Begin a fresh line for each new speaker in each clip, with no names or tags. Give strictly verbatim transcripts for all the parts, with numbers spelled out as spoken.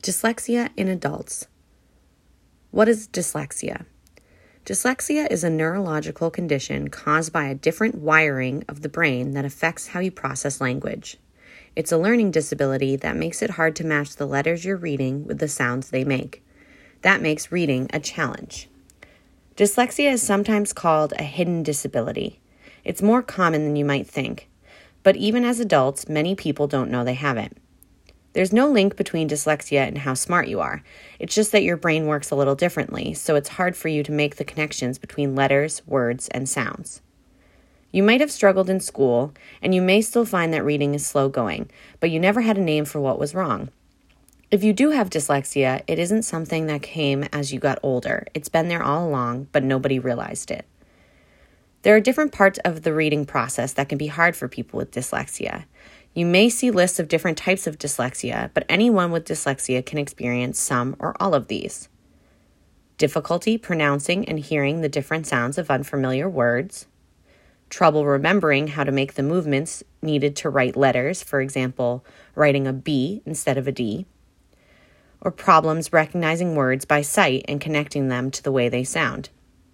Dyslexia in adults. What is dyslexia? Dyslexia is a neurological condition caused by a different wiring of the brain that affects how you process language. It's a learning disability that makes it hard to match the letters you're reading with the sounds they make. That makes reading a challenge. Dyslexia is sometimes called a hidden disability. It's more common than you might think, but even as adults, many people don't know they have it. There's no link between dyslexia and how smart you are. It's just that your brain works a little differently, so it's hard for you to make the connections between letters, words, and sounds. You might have struggled in school, and you may still find that reading is slow going, but you never had a name for what was wrong. If you do have dyslexia, it isn't something that came as you got older. It's been there all along, but nobody realized it. There are different parts of the reading process that can be hard for people with dyslexia. You may see lists of different types of dyslexia, but anyone with dyslexia can experience some or all of these. Difficulty pronouncing and hearing the different sounds of unfamiliar words. Trouble remembering how to make the movements needed to write letters, for example, writing a B instead of a D. Or problems recognizing words by sight and connecting them to the way they sound.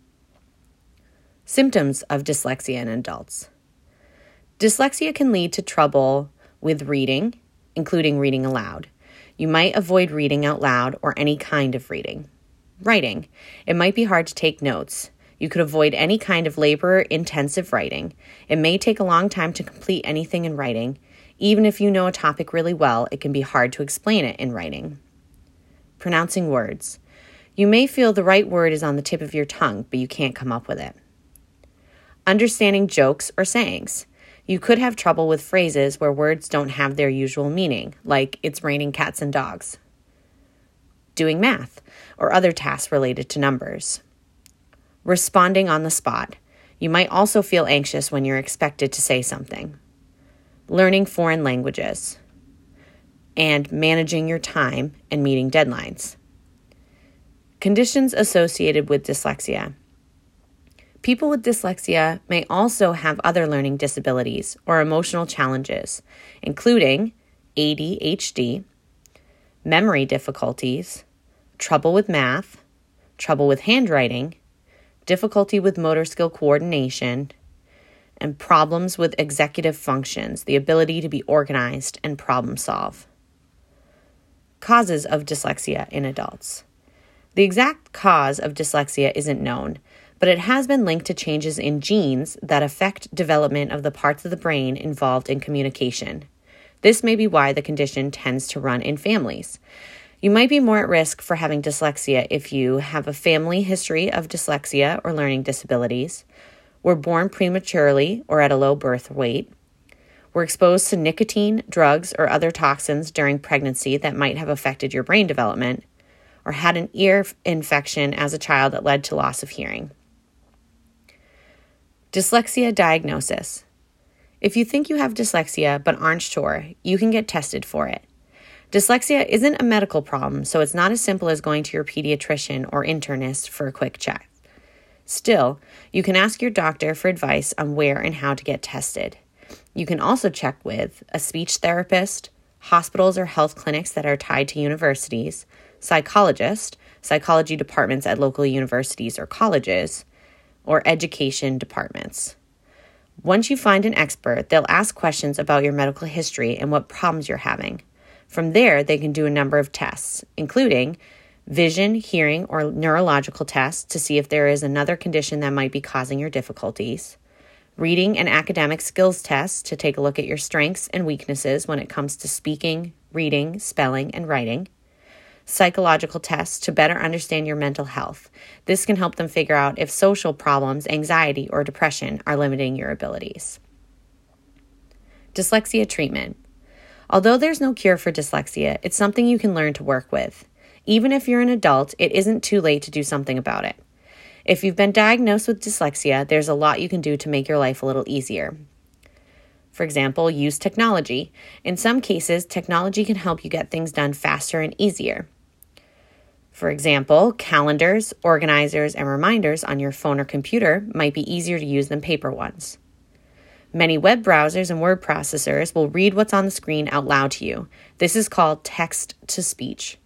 Symptoms of dyslexia in adults. Dyslexia can lead to trouble with reading, including reading aloud. You might avoid reading out loud or any kind of reading. Writing. It might be hard to take notes. You could avoid any kind of labor-intensive writing. It may take a long time to complete anything in writing. Even if you know a topic really well, it can be hard to explain it in writing. Pronouncing words. You may feel the right word is on the tip of your tongue, but you can't come up with it. Understanding jokes or sayings. You could have trouble with phrases where words don't have their usual meaning, like it's raining cats and dogs. Doing math or other tasks related to numbers. Responding on the spot. You might also feel anxious when you're expected to say something. Learning foreign languages. And managing your time and meeting deadlines. Conditions associated with dyslexia. People with dyslexia may also have other learning disabilities or emotional challenges, including A D H D, memory difficulties, trouble with math, trouble with handwriting, difficulty with motor skill coordination, and problems with executive functions, the ability to be organized and problem solve. Causes of dyslexia in adults. The exact cause of dyslexia isn't known, but it has been linked to changes in genes that affect development of the parts of the brain involved in communication. This may be why the condition tends to run in families. You might be more at risk for having dyslexia if you have a family history of dyslexia or learning disabilities, were born prematurely or at a low birth weight, were exposed to nicotine, drugs, or other toxins during pregnancy that might have affected your brain development, or had an ear infection as a child that led to loss of hearing. Dyslexia diagnosis. If you think you have dyslexia but aren't sure, you can get tested for it. Dyslexia isn't a medical problem, so it's not as simple as going to your pediatrician or internist for a quick check. Still, you can ask your doctor for advice on where and how to get tested. You can also check with a speech therapist, hospitals or health clinics that are tied to universities, psychologist, psychology departments at local universities or colleges, or education departments. Once you find an expert, they'll ask questions about your medical history and what problems you're having. From there, they can do a number of tests, including vision, hearing, or neurological tests to see if there is another condition that might be causing your difficulties, reading and academic skills tests to take a look at your strengths and weaknesses when it comes to speaking, reading, spelling, and writing, psychological tests to better understand your mental health. This can help them figure out if social problems, anxiety, or depression are limiting your abilities. Dyslexia treatment. Although there's no cure for dyslexia, it's something you can learn to work with. Even if you're an adult, it isn't too late to do something about it. If you've been diagnosed with dyslexia, there's a lot you can do to make your life a little easier. For example, use technology. In some cases, technology can help you get things done faster and easier. For example, calendars, organizers, and reminders on your phone or computer might be easier to use than paper ones. Many web browsers and word processors will read what's on the screen out loud to you. This is called text-to-speech.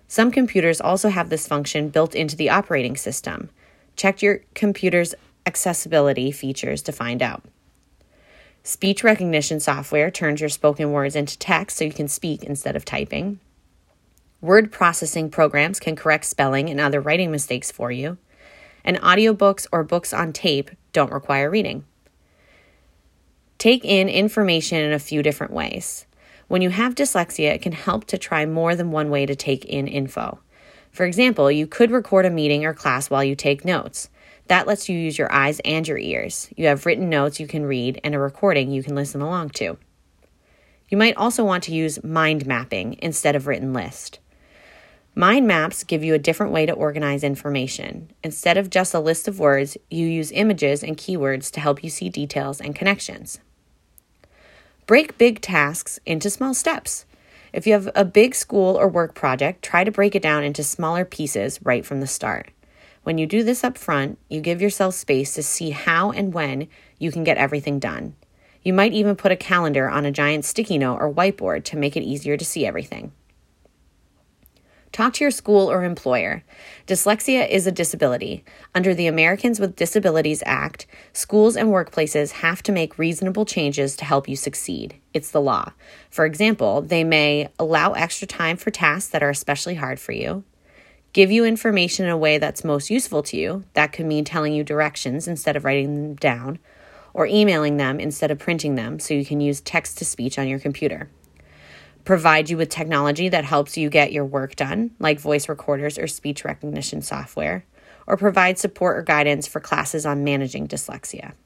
Some computers also have this function built into the operating system. Check your computer's accessibility features to find out. Speech recognition software turns your spoken words into text so you can speak instead of typing. Word processing programs can correct spelling and other writing mistakes for you. And audiobooks or books on tape don't require reading. Take in information in a few different ways. When you have dyslexia, it can help to try more than one way to take in info. For example, you could record a meeting or class while you take notes. That lets you use your eyes and your ears. You have written notes you can read and a recording you can listen along to. You might also want to use mind mapping instead of written list. Mind maps give you a different way to organize information. Instead of just a list of words, you use images and keywords to help you see details and connections. Break big tasks into small steps. If you have a big school or work project, try to break it down into smaller pieces right from the start. When you do this up front, you give yourself space to see how and when you can get everything done. You might even put a calendar on a giant sticky note or whiteboard to make it easier to see everything. Talk to your school or employer. Dyslexia is a disability. Under the Americans with Disabilities Act, schools and workplaces have to make reasonable changes to help you succeed. It's the law. For example, they may allow extra time for tasks that are especially hard for you, give you information in a way that's most useful to you. That could mean telling you directions instead of writing them down, or emailing them instead of printing them so you can use text-to-speech on your computer. Provide you with technology that helps you get your work done, like voice recorders or speech recognition software, or provide support or guidance for classes on managing dyslexia.